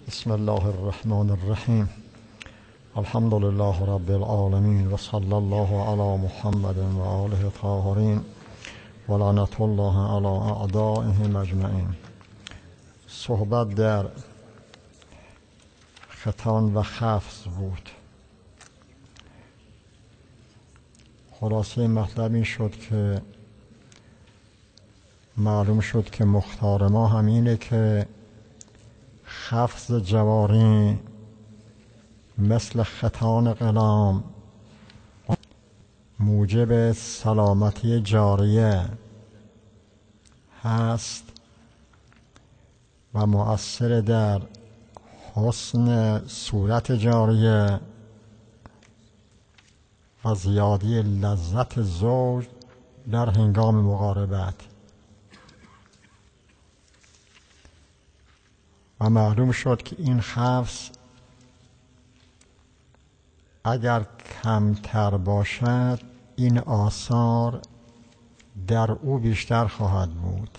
بسم الله الرحمن الرحیم. الحمد لله رب العالمین و صلی الله علی محمد و آله الطاهرین و لعنت الله علی اعدائهم اجمعین. صحبت در ختان و خفض بود. خلاصه مطلب این شد که معلوم شد که مختار ما همینه که خفض جواری مثل ختان غلام موجب سلامتی جاریه هست و مؤثر در حسن صورت جاریه و زیادی لذت زوج در هنگام مقاربت. و معلوم شد که این خفض اگر کمتر باشد این آثار در او بیشتر خواهد بود،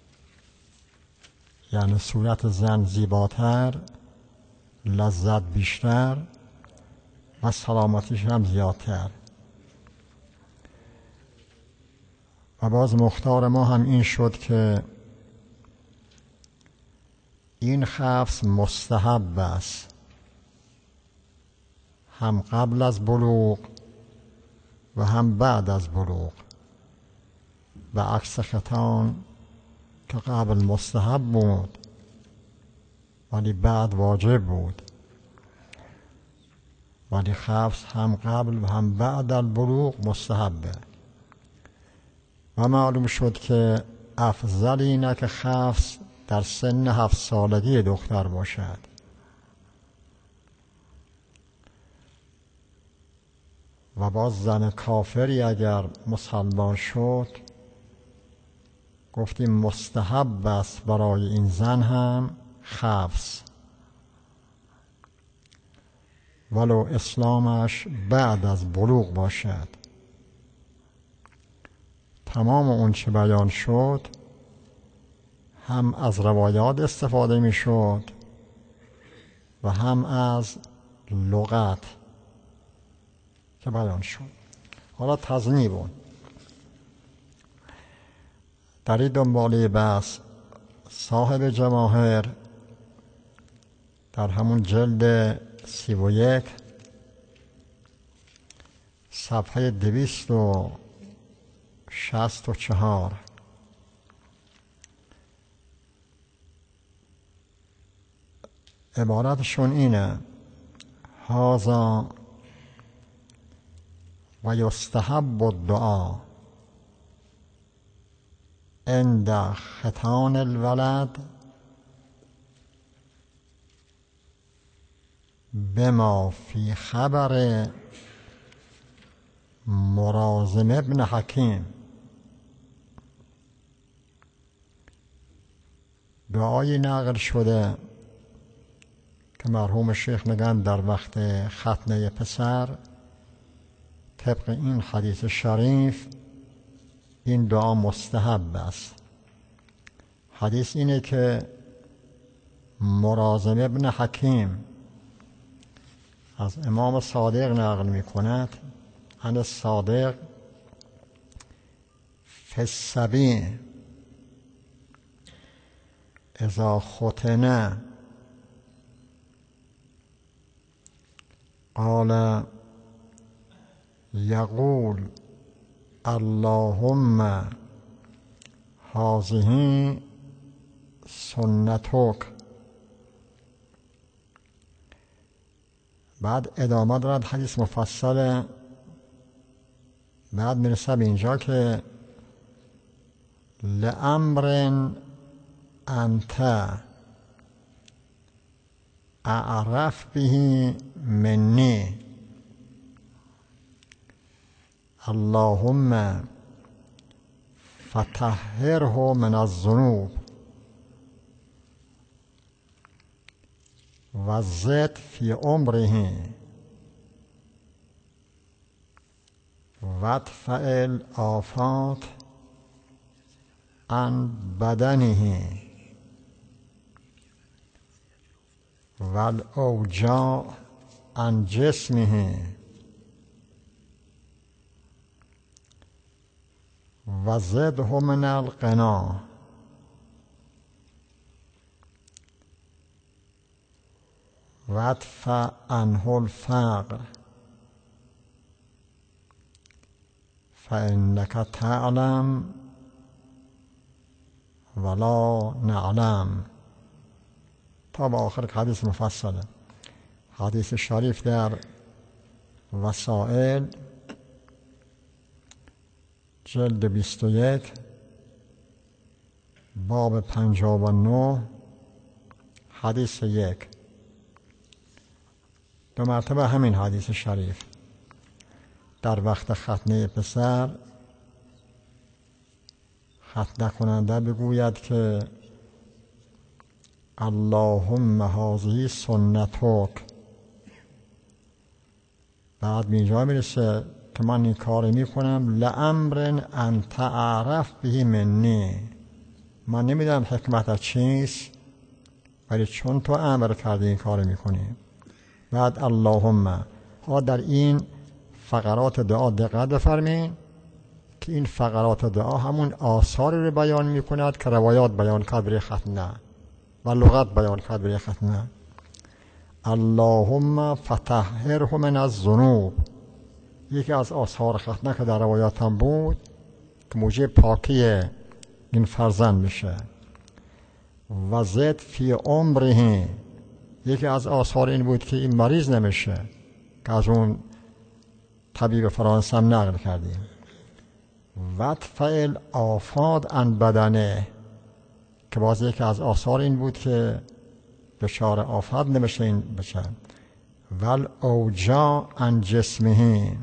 یعنی صورت زن زیباتر، لذت بیشتر و سلامتیش هم زیادتر. و باز مختار ما هم این شد که این خفض مستحب است، هم قبل از بلوغ و هم بعد از بلوغ، و عکس ختان که قبل مستحب بود ولی بعد واجب بود، ولی خفض هم قبل و هم بعد از بلوغ مستحبه. و معلوم شد که افضل اینه که خفض در سن 7 سالگی دختر باشد. و باز زن کافری اگر مسلمان شد گفتیم مستحب است برای این زن هم خفض، ولو اسلامش بعد از بلوغ باشد. تمام اون چه بیان شد هم از روایات استفاده می شد و هم از لغت که بیان شد. حالا تذنیبون در این دنباله بحث صاحب جواهر در همون جلد 31 صفحه 264 عبارتشون اینه: هذا و یستحب الدعا عند ختان الولد بما فی خبر مرازم ابن حکیم. دعایی نقل شده که مرحوم شیخ میگن در وقت ختنه پسر طبق این حدیث شریف این دعا مستحب است. حدیث اینه که مرازم ابن حکیم از امام صادق نقل می کند ان الصادق فی الصبی اذا ختن قال یقول اللهم هذه سنتک. بعد ادامه دارد، حدیث مفصله. بعد میرسه به اینجا که لامر انت اعرف به منی اللهم فطهره من الذنوب و زد فی عمره و ادفع الآفات عن بدنه والاوجاع عن جسمه و زده من الغنا و ادفع عنه الفقر فإنك تعلم ولا نعلم. تا به آخر حدیث مفصله. حدیث شریف در وسائل جلد 21 باب 59 حدیث 1 دو مرتبه همین حدیث شریف. در وقت ختنه پسر ختنه کننده بگوید که اللهم هذه سنتک. بعد به اینجا میرسه که من این کار میکنم لامر انت اعرف به منی. من نمیدونم حکمت چیست ولی چون تو امر کردی این کار میکنی. بعد اللهم ها در این فقرات دعا دقت بفرمین که این فقرات دعا همون آثاری رو بیان میکند که روایات بیان کرد برای ختنه و لغت بیان کرد برای ختنه. اللهم فطهره من الذنوب یکی از آثار ختنه که در روایات هم بود که موجب پاکی این فرزند میشه. و زد فی عمره یکی از آثار این بود که این مریض نمیشه که از اون طبیب فرانسه هم نقل کردیم. وادفع الآفات عن بدنه که باز یکی از آثار این بود که دچار آفت نمیشه این بشه. والاوجاع عن جسمه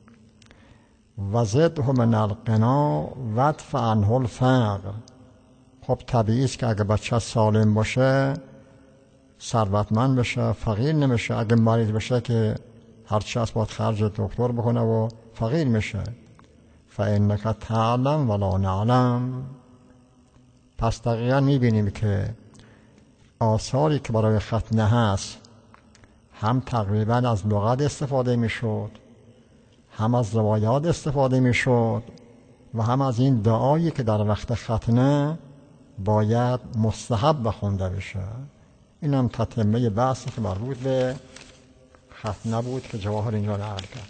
و زده من الغنا وادفع عنه الفقر. خب طبیعی است که اگه بچه سالم باشه ثروتمند بشه فقیر نمیشه. اگه مریض بشه که هرچی هست باید خرج دکتر بکنه و فقیر میشه. فإنک تعلم ولا نعلم. پس دقیقا میبینیم که آثاری که برای ختنه هست هم تقریبا از لغت استفاده میشد، هم از روایات استفاده میشد و هم از این دعایی که در وقت ختنه باید مستحب بخونده بشه. این هم تتمه بحثی که مربوط به ختنه بود که جواهر اینجا نقل کرد.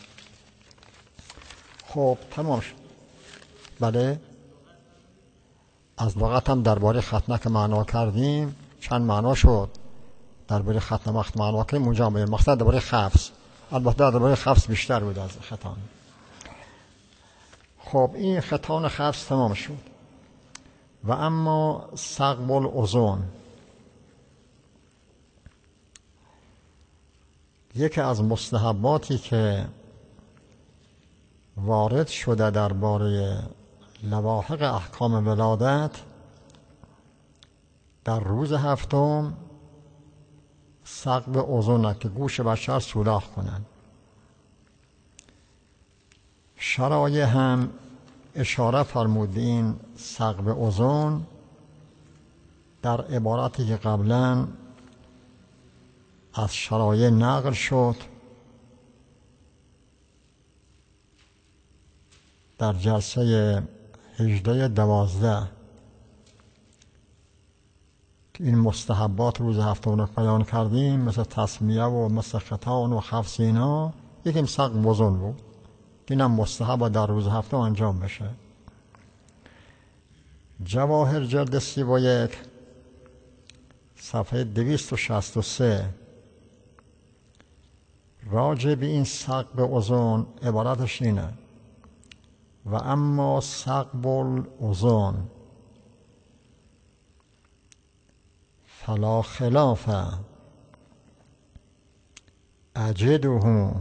خب تمام شد. بله از لغت هم درباره ختنه که معنا کردیم چند معنا شد. درباره ختنه وقت معنا کردیم اونجا هم مقصد درباره خفض. البته درباره خفض بیشتر بود از ختان. خب این ختان خفض تمام شد. و اما ثقب الاذن یکی از مستحباتی که وارد شده درباره لواحق احکام ولادت در روز هفتم ثقب اذن که گوش بچه سوراخ کنند. شرایع هم اشاره فرمود این ثقب اذن در عبارتی که قبلا از شرایع نقل شد در جلسه 18-12 این مستحبات روز هفتم رو بیان کردیم مثل تسمیه و مثل ختان و خفض اینا. یکیم ثقب اذن بود این هم مستحب در روز هفتم انجام بشه. جواهر جلد 31 صفحه 263 راجع به این ثقب اذن عبارتش اینه: و اما ثقب الاذن فلا خلاف اجده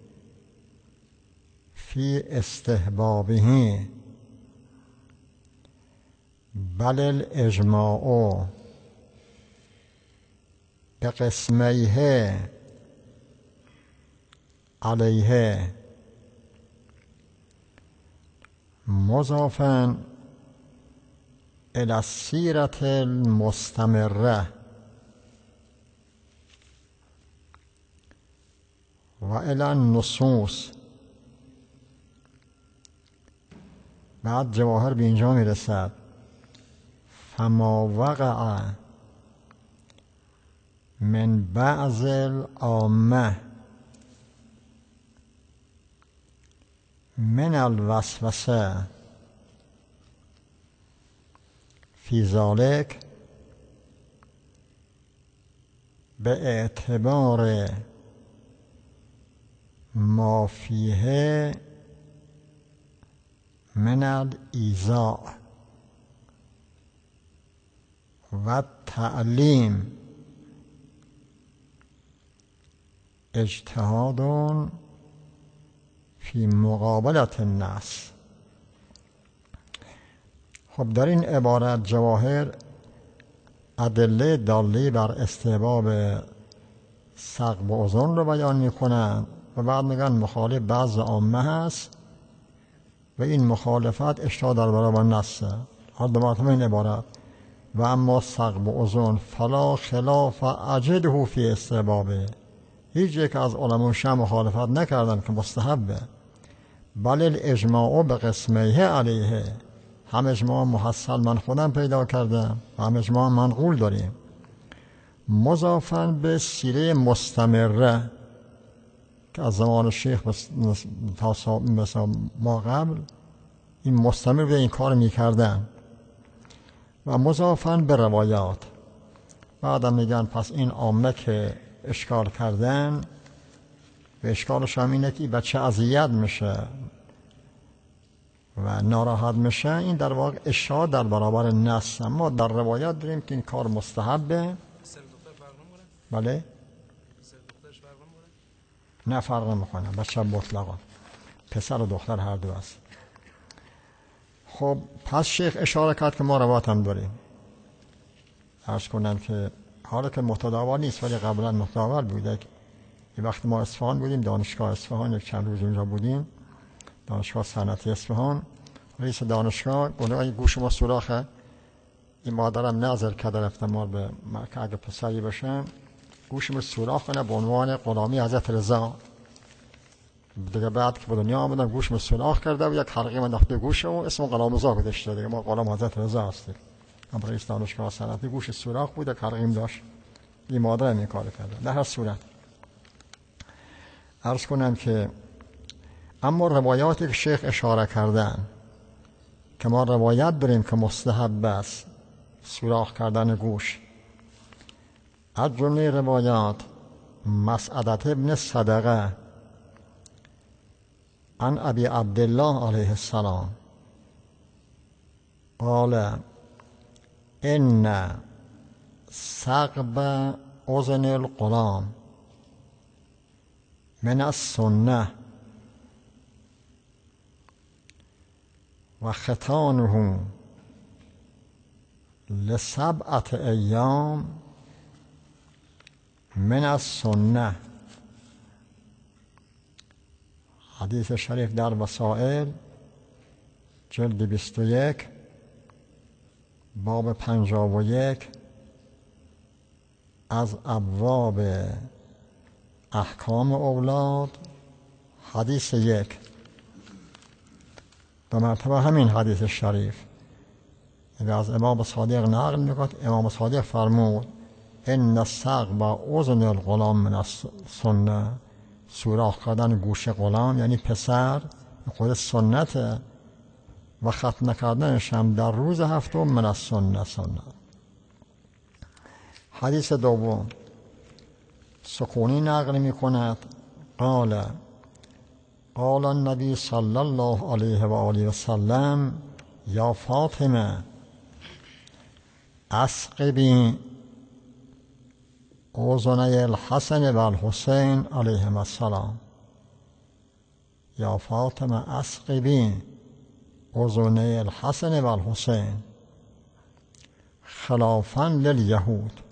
فی استحبابه بل الاجماع بقسمیه علیه مضافاً الی السیرة المستمره. و الی النصوص. بعد جواهر به اینجا میرسد فما وقع من بعض العامه من الوسوسه فی ذلک به اعتبار ما فیه من الایذاء و تعلیم اجتهاد فی مقابلت الناس. خب در این عبارت جواهر ادله داله بر استحباب ثقب اذن رو بیان میکنن و بعد میگن مخالف بعض عامه هست و این مخالفت اشتها در برابر نص. حال دو این عبارت و اما ثقب اذن فلا خلاف اجده فی استحبابه، هیچ یک از علما شم مخالفت نکردن که مستحبه، بل الاجماع به قسمیه علیه، هم اجماع محصل من خودم پیدا کردم و هم اجماع منقول داریم. مضافاً به سیره مستمره که از زمان شیخ تا ما قبل این مستمر به این کار میکردن و مضافاً به روایات. بعدم میگن پس این عامه که اشکال کردن و اشکالش هم اینه که بچه اذیت میشه و ناراحت میشه، این در واقع اشتها در برابر نص. ما در روایات داریم که این کار مستحبه. بله؟ نه فرق نمیکنه، بچه مطلقا پسر و دختر هر دو است. خب پس شیخ اشاره کرد که ما روایت هم داریم. عرض کنم که حالا که متداول نیست ولی قبلا متداول بوده. یه وقت ما اصفهان بودیم، دانشگاه اصفهان، یک چند روز اونجا بودیم، دانشگاه صنعتی اصفهان. رئیس دانشگاه گونه گوش ما سوراخه، این مادرم نظر کرده رفتم به که اگه پسری باشم گوشم سوراخ کنه به عنوان غلامی حضرت رضا. دیگه بعد که به دنیا آمدم گوشم سوراخ کرده و یک حلقه من به گوشم و اسم غلام رضا گذاشته. دیگه ما غلام حضرت رضا هستیم. هم رئیس دانشگاه صنعتی گوش سوراخ بود، حلقه‌ام داشت. این مادرم این کارو کرده. در هر صورت عرض کنم که اما روایاتی که شیخ اشاره کردن که ما روایت داریم که مستحب است سوراخ کردن گوش، از جمله روایات مسعدة ابن صدقه عن ابی عبدالله علیه السلام قال ان ثقب اذن الغلام من السنه و ختانه لسبعة ایام من السنه. حدیث شریف در وسائل جلد 21 باب 51 از ابواب احکام اولاد حدیث 1 به مرتبه همین حدیث شریف از امام صادق نقل میکنه. امام صادق فرمود ان الثقب اذن الغلام من السنه، سوراخ کردن گوش غلام یعنی پسر خود سنته و ختم نکردنش هم در روز هفتم من السنه سنه. حدیث دوم سکونی نقل میکند قال النبی صلی الله علیه و آله و سلم یا فاطمه اسقبی اذنی الحسن و الحسین علیهما السلام. یا فاطمه اسقبی اذنی الحسن و الحسین خلافا للیهود.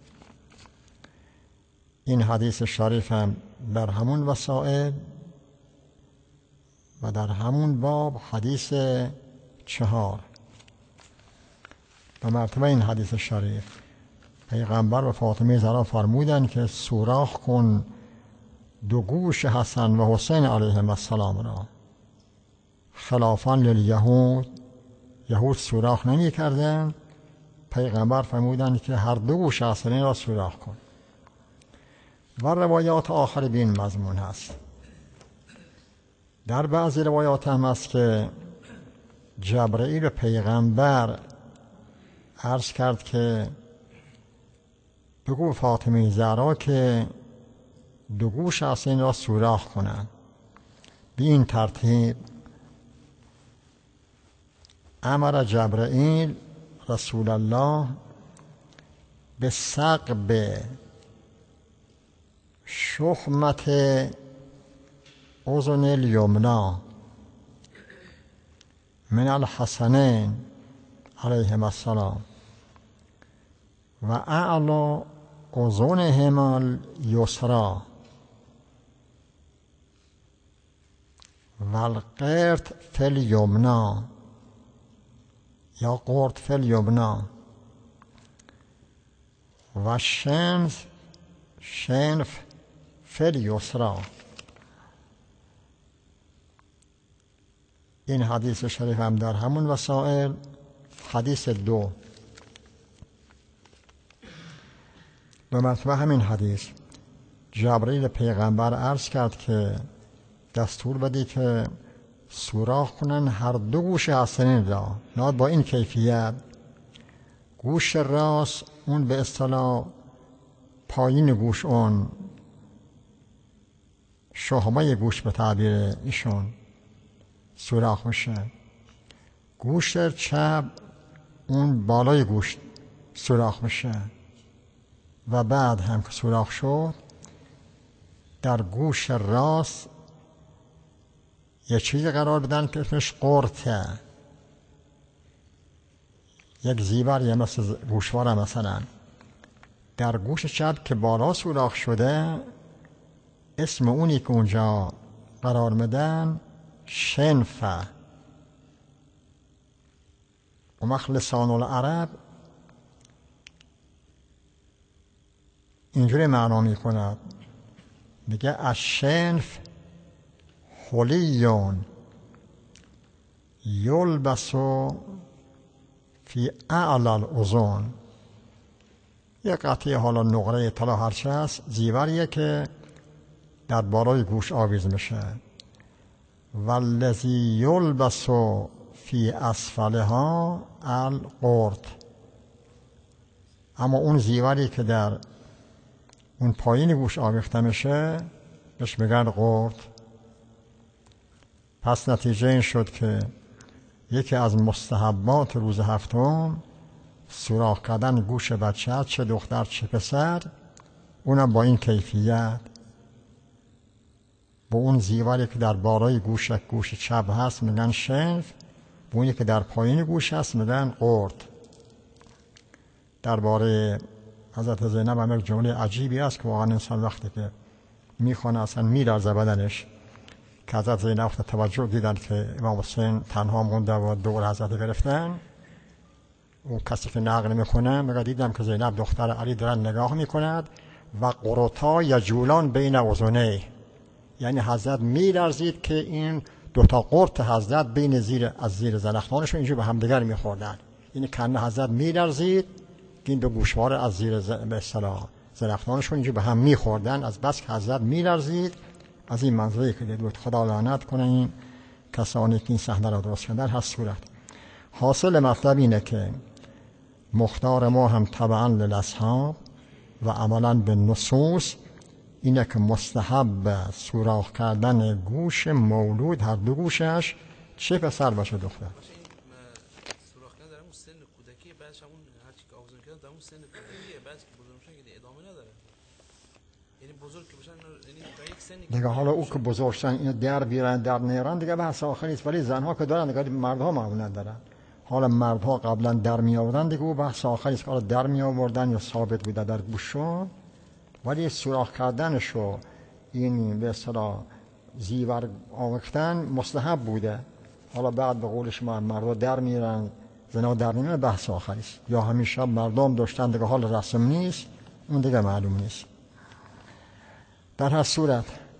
این حدیث شریف هم در همون وسائل و در همون باب حدیث 4 به مرتبه این حدیث شریف پیغمبر و فاطمه زهرا فرمودند که سوراخ کن دو گوش حسن و حسین علیهم السلام را خلافاً لیهود، یهود سوراخ نمی کردن، پیغمبر فرمودند که هر دو گوش حسنین را سوراخ کن. و روایات آخر به این مضمون هست. در بعضی روایات هم هست که جبرئیل پیغمبر عرض کرد که بگو فاطمه زهرا که دو گوش حسین را سوراخ کنند. به این ترتیب امر جبرئیل رسول الله به ثقب شحمت اذن الیمنی من الحسنین علیهم السلام و اعلی اذنهما الیسری و القرط فی الیمنی یا قرط فی الیمنی و شنف فی الیسری. این حدیث شریف هم در همون وسائل. حدیث 2 به مطبع همین حدیث جبرئیل پیغمبر عرض کرد که دستور بدی که سوراخ کنن هر دو گوش حسنین را، نه با این کیفیت. گوش راست اون به اصطلاح پایین گوش، اون شحمه گوش به تعبیر ایشون سوراخ میشه. گوش چپ اون بالای گوش سوراخ میشه و بعد هم که سوراخ شد در گوش راست یه چیزی قرار بدن که اسمش قرطه، یک زیور مثل گوشواره مثلا. در گوش چپ که بالا سوراخ شده اسم اونی که اونجا قرار میدن شنفه. و لسان العرب اینجوری معنا میکند، میگه الشنف حلیون یلبسو فی اعلی الاذن. یک قطعه حالا نقره طلا هرچه هست، زیوریه که در بالای گوش آویز میشه. والذی یلبسو فی اسفلها القرط. اما اون زیوری که در اون پایین گوش آویخته میشه بهش میگن قرط. پس نتیجه این شد که یکی از مستحبات روز هفتم سوراخ کردن گوش بچه، چه دختر چه پسر، اونم با این کیفیت، با اون زیوری که در بالای گوش چپ هست میگن شنف، با اونی که در پایین گوش هست میگن قرط. درباره حضرت زینب هم یک جمله عجیبی است که واقعا انسان وقتی که میخونه اصلا میلرزه بدنش، که حضرت زینب توجه دیدن که امام حسین تنها مونده و دور حضرت گرفتن. اون کسی که نقل میکنه میگه دیدم که زینب دختر علی دارن نگاه میکند و قرطا یجولان بین اذنیه، یعنی حضرت میلرزید که این دوتا قرط حضرت بین از زیر زنخدانشون اینجور به همدیگر میخوردن. یعنی کنه حضرت میلرزید که این دو گوشواره از زیر به اصطلاح زنخدانشون اینجور به هم میخوردن، از بس که حضرت میلرزید از این منظره که دید. خدا لعنت کنه این کسانی که این صحنه را درست کردن. هر صورت حاصل مطلب اینه که مختار ما هم تبعا للاصحاب و عملا به نصوص اینه که مستحب سوراخ کردن گوش مولود، هر دو گوشش، چه پسر باشه دختر. سوراخ کردن در اون سن کودکی، بعدش اون هر چی که آویزون کردن در اون سن کودکیه، بعد که بزرگ میشن که ادامه نداره. یعنی بزرگ که بشن یعنی تا یک سنی دیگه حالا او که بزرگ شدن اینو در بیارن در نیارن دیگه بحث آخری است. ولی زنها که دارن دیگه مردها معمولا دارن. حالا مردها قبلا در می آوردن دیگه او بحث آخری است که حالا در می آوردن یا ثابت بوده در گوششون. ولی سوراخ کردنشو این به اصطلاح زیور آویختن مستحب بوده. حالا بعد به قول شما مردها در میرن زنها در نمیرن، بحث آخری است. یا همیشه مردم داشتن دیگه حال رسم نیست، اون دیگه معلوم نیست. در هر صورت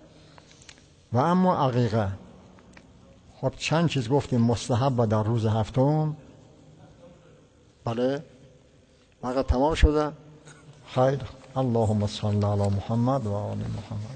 و اما عقیقه، خب چند چیز گفتیم مستحب در روز هفتم. بله وقت تمام شده. خیر، اللهم صل علی محمد و آل محمد.